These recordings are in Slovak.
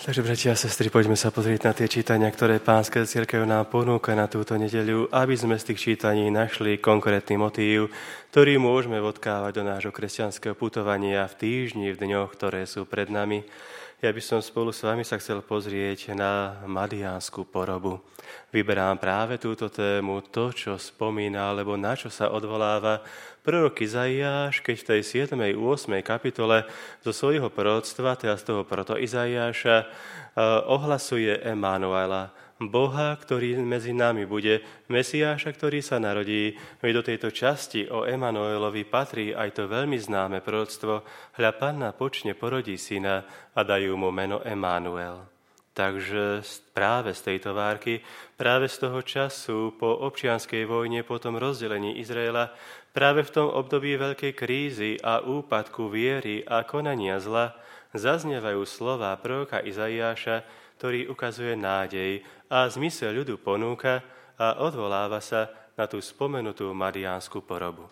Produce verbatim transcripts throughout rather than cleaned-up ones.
Takže, bratia a sestry, poďme sa pozrieť na tie čítania, ktoré Pánska cirkev nám ponúka na túto nedeľu, aby sme z tých čítaní našli konkrétny motív, ktorý môžeme odkávať do nášho kresťanského putovania v týždni, v dňoch, ktoré sú pred nami. Ja by som spolu s vami sa chcel pozrieť na madiánsku porobu. Vyberám práve túto tému, to, čo spomína, alebo na čo sa odvoláva prorok Izaiáš, keď v tej siedmej ôsmej kapitole zo svojho proroctva, teda z toho proto Izaiáša, ohlasuje Emanuela, Boha, ktorý medzi nami bude, Mesiáša, ktorý sa narodí. Veď do tejto časti o Emanuelovi patrí aj to veľmi známe proroctvo: hľa Panna počne, porodí syna a dajú mu meno Emanuel. Takže práve z tejto várky, práve z toho času po občianskej vojne, po tom rozdelení Izraela, práve v tom období veľkej krízy a úpadku viery a konania zla, zaznievajú slová proroka Izaiáša, ktorý ukazuje nádej a zmysel ľudu ponúka a odvoláva sa na tú spomenutú madiánsku porobu.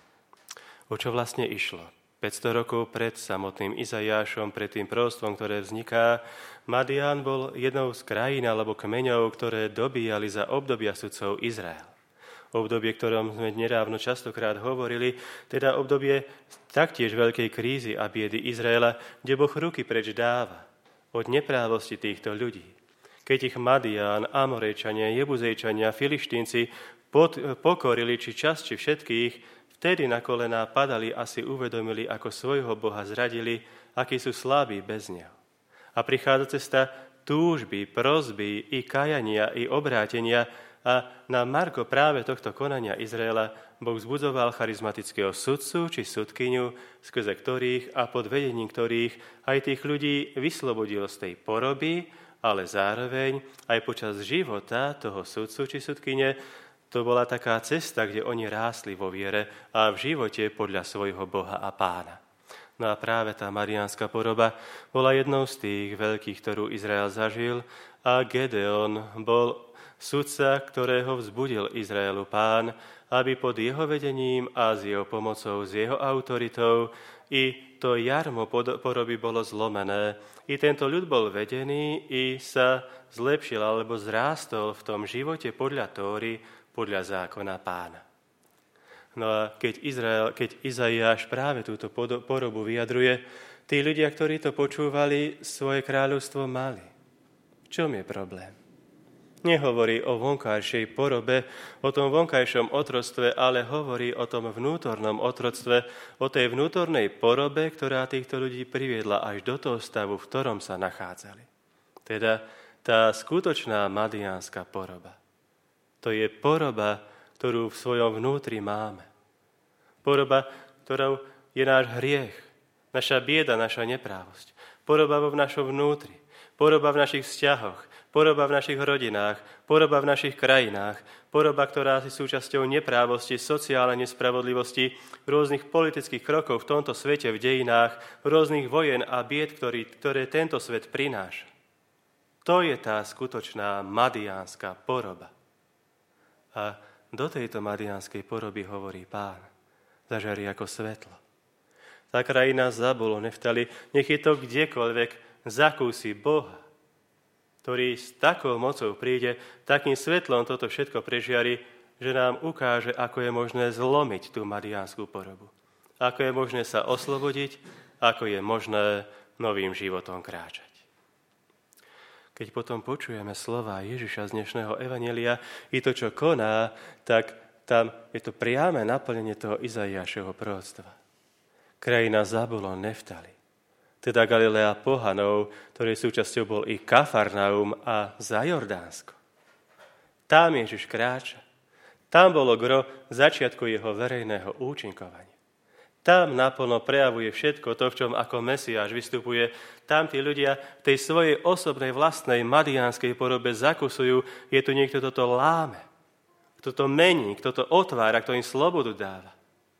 O čo vlastne išlo? päťsto rokov pred samotným Izaiášom, pred tým proroctvom, ktoré vzniká, Madián bol jednou z krajín alebo kmeňov, ktoré dobíjali za obdobia sudcov Izrael. Obdobie, ktorom sme nedávno častokrát hovorili, teda obdobie taktiež veľkej krízy a biedy Izraela, kde Boh ruky preč dáva od neprávosti týchto ľudí. Keď ich Madián, Amorejčania, Jebuzejčania, Filištínci pod, pokorili či čas, či všetkých, vtedy na kolená padali a si uvedomili, ako svojho Boha zradili, akí sú slabí bez neho. A prichádza cesta túžby, prosby, i kajania, i obrátenia, a na margo práve tohto konania Izraela Boh vzbudzoval charizmatického sudcu či sudkyňu, skrze ktorých a pod vedením ktorých aj tých ľudí vyslobodil z tej poroby, ale zároveň aj počas života toho sudcu či sudkyne to bola taká cesta, kde oni rástli vo viere a v živote podľa svojho Boha a Pána. No a práve tá mariánska poroba bola jednou z tých veľkých, ktorú Izrael zažil, a Gedeon bol sudca, ktorého vzbudil Izraelu Pán, aby pod jeho vedením a s jeho pomocou, s jeho autoritou i to jarmo poroby bolo zlomené. I tento ľud bol vedený, i sa zlepšil alebo zrástol v tom živote podľa Tóry, podľa zákona Pána. No a keď, Izrael, keď Izaiáš práve túto porobu vyjadruje, tí ľudia, ktorí to počúvali, svoje kráľovstvo mali. V čom je problém? Nehovorí o vonkajšej porobe, o tom vonkajšom otroctve, ale hovorí o tom vnútornom otroctve, o tej vnútornej porobe, ktorá týchto ľudí priviedla až do toho stavu, v ktorom sa nachádzali. Teda tá skutočná madiánska poroba. To je poroba, ktorú v svojom vnútri máme. Poroba, ktorou je náš hriech, naša bieda, naša neprávosť. Poroba vo našom vnútri, poroba v našich vzťahoch, poroba v našich rodinách, poroba v našich krajinách, poroba, ktorá je súčasťou neprávosti, sociálnej nespravodlivosti, rôznych politických krokov v tomto svete, v dejinách, rôznych vojen a bied, ktorý, ktoré tento svet prináša. To je tá skutočná madiánska poroba. A do tejto madiánskej poroby hovorí Pán: zažarí ako svetlo. Tá krajina Zabulon, Neftali, nech je to kdekoľvek, zakúsi Boha, ktorý s takou mocou príde, takým svetlom toto všetko prežiari, že nám ukáže, ako je možné zlomiť tú madiánsku porobu. Ako je možné sa oslobodiť, ako je možné novým životom kráčať. Keď potom počujeme slová Ježiša z dnešného evanjelia i to, čo koná, tak tam je to priame naplnenie toho Izaiášovho proroctva. Krajina Zabulon, Neftali, teda Galilea pohanov, ktorej súčasťou bol i Kafarnaum a Zajordánsko. Tam Ježiš kráča. Tam bolo gro začiatku jeho verejného účinkovania. Tam naplno prejavuje všetko to, v čom ako Mesiáš vystupuje. Tam tí ľudia v tej svojej osobnej vlastnej madiánskej porobe zakusujú, je tu niekto, kto to láme, kto to mení, kto to otvára, kto im slobodu dáva.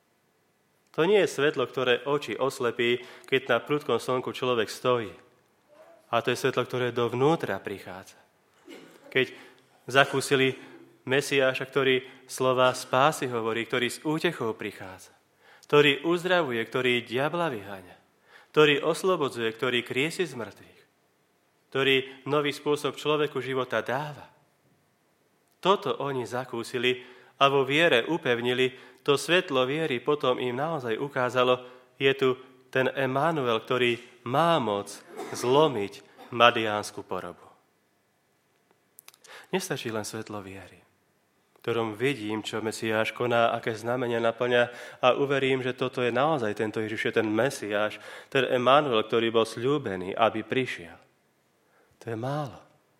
To nie je svetlo, ktoré oči oslepí, keď na prudkom slnku človek stojí. A to je svetlo, ktoré dovnútra prichádza. Keď zakúsili Mesiáša, ktorý slová spásy hovorí, ktorý s útechou prichádza, ktorý uzdravuje, ktorý diabla vyháňa, ktorý oslobodzuje, ktorý kriesi z mŕtvych. ktorý nový spôsob človeku života dáva. Toto oni zakúsili a vo viere upevnili, to svetlo viery potom im naozaj ukázalo, je tu ten Emanuel, ktorý má moc zlomiť madiánsku porobu. Nestačí len svetlo viery, ktorom vidím, čo Mesiáš koná, aké znamenia naplňa a uverím, že toto je naozaj tento Ježiš, je ten Mesiáš, ten Emanuel, ktorý bol sľúbený, aby prišiel. To je málo.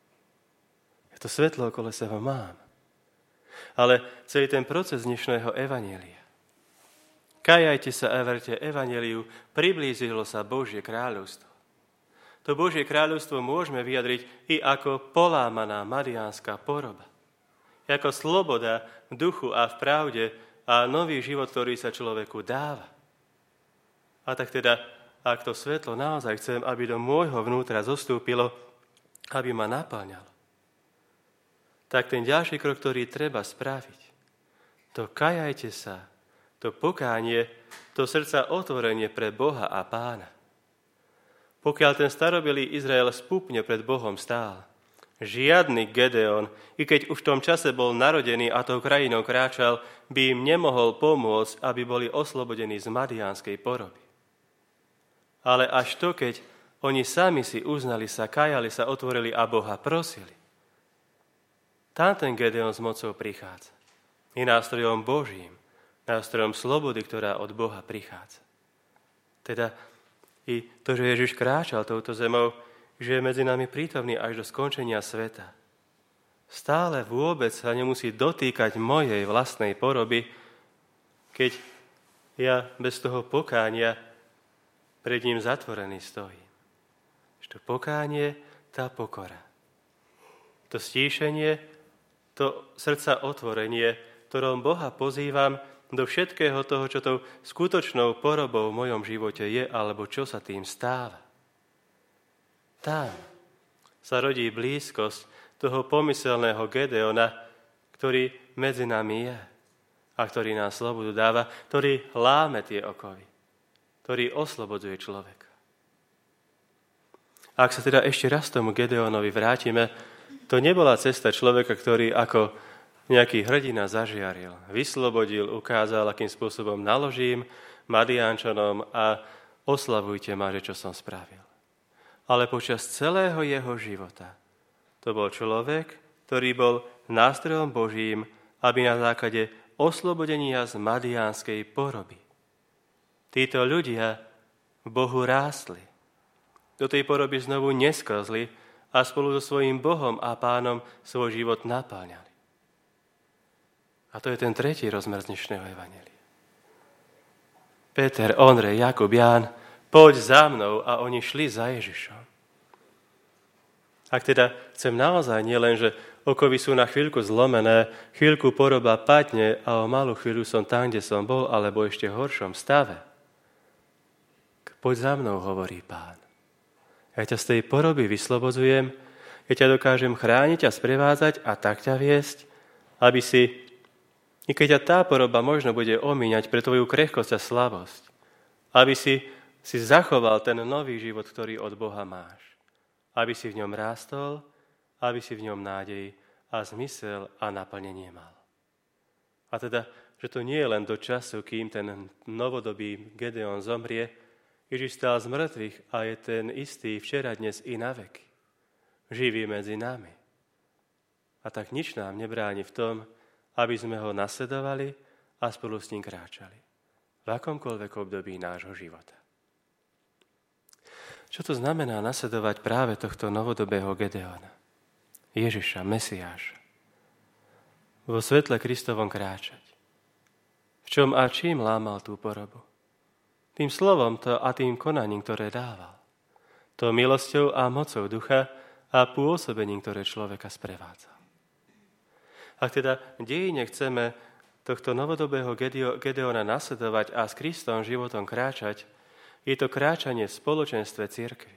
Ja to svetlo okolo seba mám. Ale celý ten proces dnešného evanjelia. Kajajte sa a verte evanjeliu, priblížilo sa Božie kráľovstvo. To Božie kráľovstvo môžeme vyjadriť i ako polámaná madiánska poroba. Ako sloboda v duchu a v pravde a nový život, ktorý sa človeku dáva. A tak teda, ak to svetlo naozaj chcem, aby do môjho vnútra zostúpilo, aby ma naplňalo, tak ten ďalší krok, ktorý treba spraviť, to kajajte sa, to pokánie, to srdca otvorenie pre Boha a Pána. Pokiaľ ten starobilý Izrael spúpne pred Bohom stál, žiadny Gedeon, i keď už v tom čase bol narodený a tou krajinou kráčal, by im nemohol pomôcť, aby boli oslobodení z madiánskej poroby. Ale až to, keď oni sami si uznali sa, kajali sa, otvorili a Boha prosili, tam ten Gedeon s mocou prichádza. Je nástrojom Božím, nástrojom slobody, ktorá od Boha prichádza. Teda i to, že Ježiš kráčal touto zemou, že je medzi nami prítomný až do skončenia sveta. Stále vôbec sa nemusí dotýkať mojej vlastnej poroby, keď ja bez toho pokánia pred ním zatvorený stojím. To pokánie, tá pokora. To stíšenie, to srdca otvorenie, ktorom Boha pozývam do všetkého toho, čo tou skutočnou porobou v mojom živote je, alebo čo sa tým stáva. Tam sa rodí blízkosť toho pomyselného Gedeona, ktorý medzi nami je a ktorý nám slobodu dáva, ktorý láme tie okovy, ktorý oslobodzuje človeka. Ak sa teda ešte raz tomu Gedeonovi vrátime, to nebola cesta človeka, ktorý ako nejaký hrdina zažiaril, vyslobodil, ukázal, akým spôsobom naložím Madiánčanom a oslavujte ma, že čo som spravil. Ale počas celého jeho života to bol človek, ktorý bol nástrojom Božím, aby na základe oslobodenia z madiánskej poroby títo ľudia v Bohu rástli. Do tej poroby znovu nesklzli a spolu so svojím Bohom a Pánom svoj život napáľali. A to je ten tretí rozmer dnešného evanjelia. Peter, Ondrej, Jakub, Ján, poď za mnou, a oni šli za Ježišom. Ak teda chcem naozaj nielen, že okovy sú na chvíľku zlomené, chvíľku poroba padne a o malú chvíľu som tam, kde som bol, alebo ešte v horšom stave. Poď za mnou, hovorí Pán. Ja ťa z tej poroby vyslobodzujem, ja ťa dokážem chrániť a sprevádzať a tak ťa viesť, aby si, i keď ťa tá poroba možno bude omíňať pre tvoju krehkosť a slabosť, aby si, si zachoval ten nový život, ktorý od Boha máš. Aby si v ňom rástol, aby si v ňom nádej a zmysel a naplnenie mal. A teda, že to nie je len do času, kým ten novodobý Gedeon zomrie, Ježiš stál z mŕtvych a je ten istý včera, dnes i na veky. Živý medzi nami. A tak nič nám nebráni v tom, aby sme ho nasledovali a spolu s ním kráčali. V akomkoľvek období nášho života. Čo to znamená nasledovať práve tohto novodobého Gedeona? Ježiša, Mesiáša. Vo svetle Kristovom kráčať. V čom a čím lámal tú porobu? Tým slovom to a tým konaním, ktoré dával. To milosťou a mocou ducha a pôsobením, ktoré človeka sprevádzal. Ak teda dejine chceme tohto novodobého Gedeona nasledovať a s Kristom životom kráčať, je to kráčanie v spoločenstve cirkvi.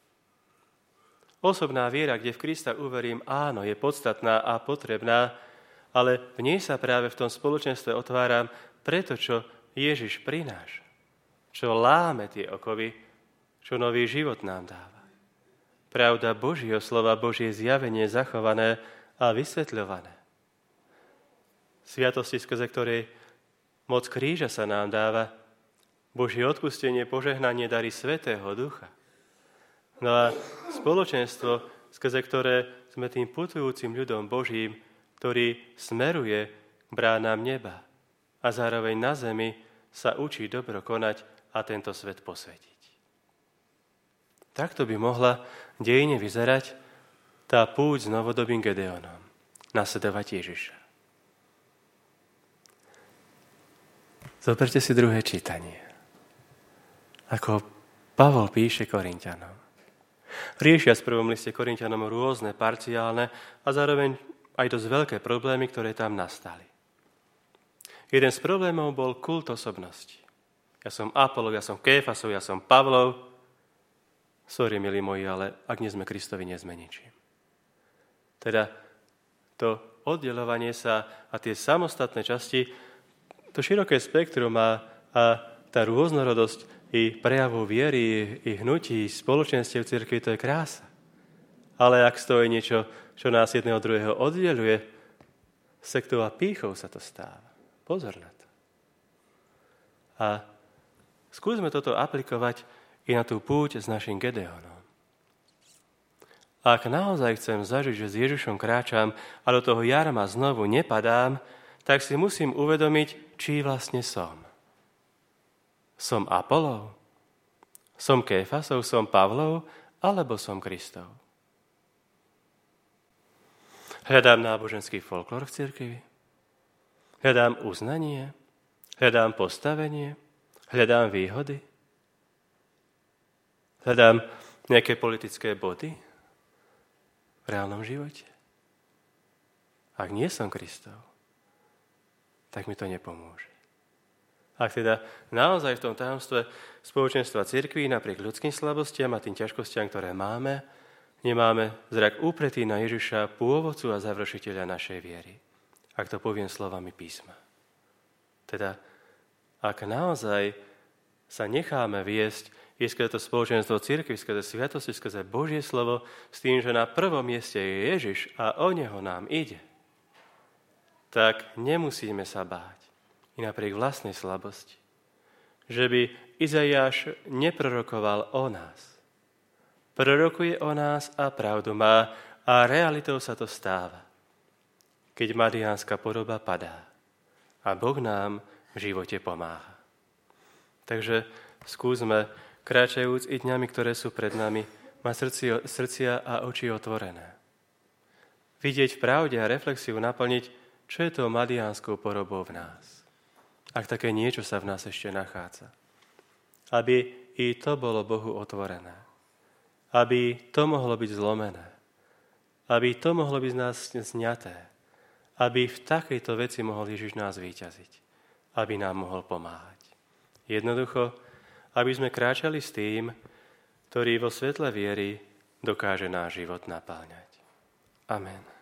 Osobná viera, kde v Krista uverím, áno, je podstatná a potrebná, ale v nej sa práve v tom spoločenstve otváram preto, čo Ježiš prináša. Čo láme tie okovy, čo nový život nám dáva. pravda Božieho slova, Božie zjavenie zachované a vysvetľované. Sviatosti, skrze ktoré moc kríža sa nám dáva, Božie odpustenie, požehnanie, dary Svätého Ducha. No a spoločenstvo, skrze ktoré sme tým putujúcim ľudom Božím, ktorý smeruje k bránám neba a zároveň na zemi sa učí dobro konať a tento svet posvetiť. Takto by mohla dejine vyzerať tá púť s novodobým Gedeonom, nasledovať Ježiša. Zoberte si druhé čítanie. Ako Pavol píše Korinťanom. Riešia v prvom liste Korinťanom rôzne parciálne a zároveň aj dosť veľké problémy, ktoré tam nastali. Jeden z problémov bol kult osobnosti. Ja som Apolov, ja som Kéfasov, ja som Pavlov. Sorry, milí moji, ale ak nie sme Kristovi, nie sme ničím. Teda to oddeľovanie sa a tie samostatné časti, to široké spektrum a, a tá rôznorodosť i prejavu viery, i hnutí, spoločenstiev cirkvi, to je krása. Ale ak stojí niečo, čo nás jedného druhého oddeľuje, sektou a pýchou sa to stáva. Pozor na to. A skúsme toto aplikovať i na tú púť s našim Gedeonom. Ak naozaj chcem zažiť, že s Ježišom kráčam a do toho jarma znovu nepadám, tak si musím uvedomiť, či vlastne som. Som Apolov? Som Kéfasov? Som Pavlov? Alebo som Kristov? Hľadám náboženský folklór v cirkvi? Hľadám uznanie? Hľadám postavenie? Hľadám výhody? Hľadám nejaké politické body v reálnom živote? Ak nie som Kristov, tak mi to nepomôže. Ak teda naozaj v tom tajomstve spoločenstva cirkví napriek ľudským slabostiam a tým ťažkostiam, ktoré máme, nemáme zrak úpretý na Ježiša, pôvodcu a završiteľa našej viery. Ak to poviem slovami písma. Teda, ak naozaj sa necháme viesť, je skrze to spoločenstvo cirkvi, skrze sviatosti, skrze Božie slovo, s tým, že na prvom mieste je Ježiš a o neho nám ide, tak nemusíme sa báť. I napriek vlastnej slabosti, že by Izaiáš neprorokoval o nás. Prorokuje o nás a pravdu má a realitou sa to stáva, keď madiánska podoba padá a Boh nám v živote pomáha. Takže skúsme, kráčajúc i dňami, ktoré sú pred nami, mať srdci, srdcia a oči otvorené. Vidieť v pravde a reflexiu naplniť, čo je to madiánskou podobou v nás. Ak také niečo sa v nás ešte nachádza. Aby i to bolo Bohu otvorené. Aby to mohlo byť zlomené. Aby to mohlo byť z nás zňaté. Aby v takejto veci mohol Ježiš nás víťaziť. Aby nám mohol pomáhať. Jednoducho, aby sme kráčali s tým, ktorý vo svetle viery dokáže náš život napáľňať. Amen.